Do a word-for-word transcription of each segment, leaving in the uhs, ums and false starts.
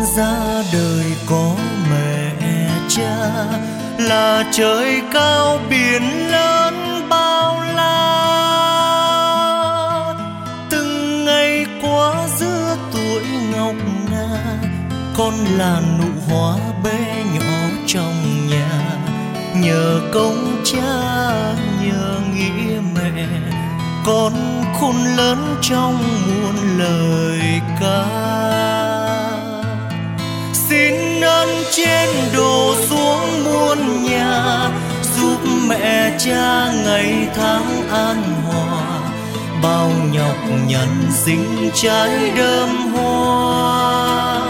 ra đời có mẹ cha, là trời cao biển lớn bao la. Từng ngày qua giữa tuổi ngọc ngà, con là nụ hoa bé nhỏ trong nhà. Nhờ công cha, nhờ nghĩa mẹ, con khôn lớn trong muôn lời ca. Xin ơn trên đổ xuống muôn nhà, giúp mẹ cha ngày tháng an hòa. Bao nhọc nhằn sinh trái đơm hoa.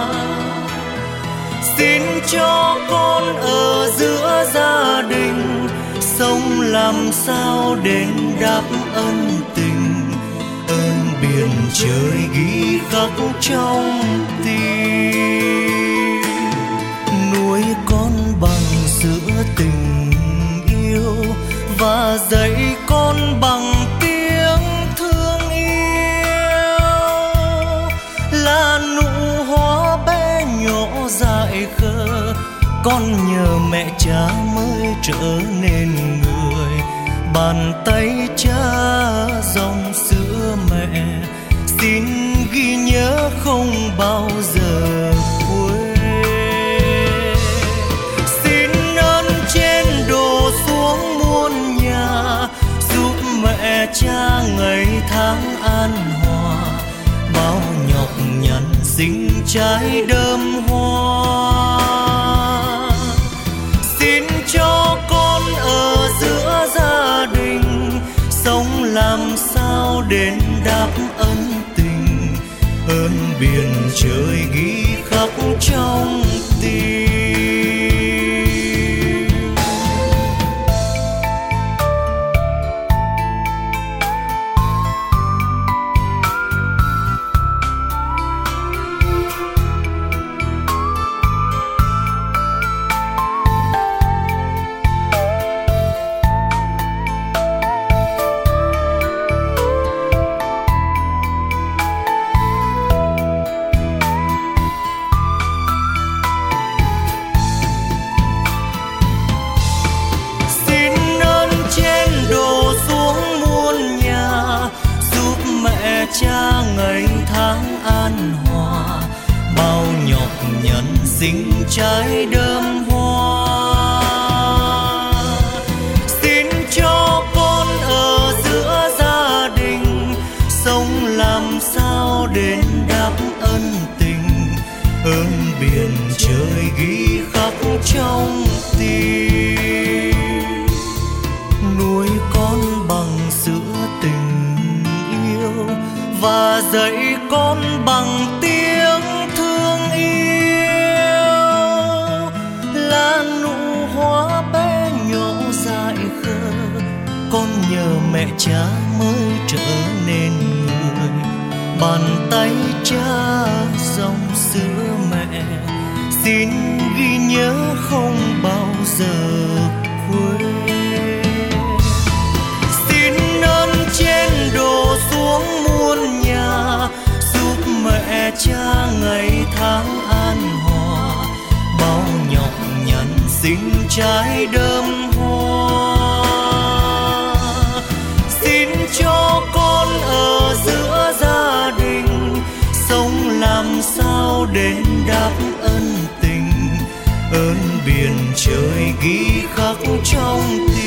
Xin cho con ở giữa gia đình, sống làm sao đến đáp ân tình. Ơn biển trời ghi khắc trong tim, nuôi con bằng sữa tình yêu và dạy con bằng tiếng thương yêu. Là nụ hoa bé nhỏ dại khờ, con nhờ mẹ cha mới trở nên người. Bàn tay cha dòng sữa mẹ, xin ghi nhớ không bao giờ quên. Xin ơn trên đổ xuống muôn nhà, giúp mẹ cha ngày tháng an hòa. Bao nhọc nhằn sinh trái đơm hoa. Xin cho con ở giữa gia đình, sống làm sao đến đáp ân tình. Ơn biển trời ghi khắc trong tim. Cha ngày tháng an hòa, bao nhọc nhằn sinh trái đơm hoa. Xin cho con ở giữa gia đình, sống làm sao đến đáp ân tình. Ơn biển trời ghi khắc trong tim, nuôi con bằng sữa tình và dạy con bằng tiếng thương yêu. Là nụ hoa bé nhỏ dại khờ, con nhờ mẹ cha mới trở nên người. Bàn tay cha dòng sữa mẹ, xin ghi nhớ không bao giờ quên. Xin ơn trên đổ xuống muôn nhà, giúp mẹ cha ngày tháng an hòa. Bao nhọc nhằn sinh trái đơm hoa. Xin cho con ở giữa gia đình, sống làm sao đến đáp ân tình. Ơn biển trời ghi khắc trong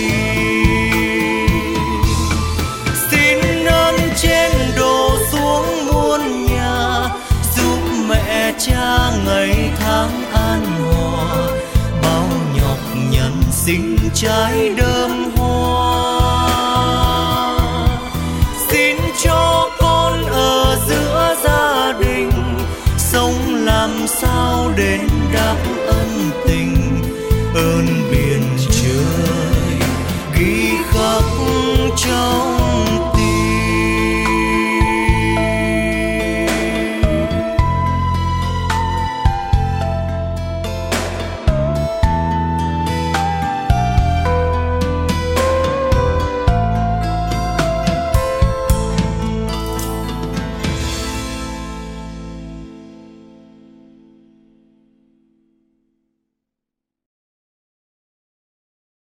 tim. Xin ơn trên đổ xuống muôn nhà, giúp mẹ cha ngày tháng an hòa. Bao nhọc nhằn sinh trái đơm hoa. Xin cho con ở giữa gia đình, sống làm sao đến đáp ân tình. Ơn biển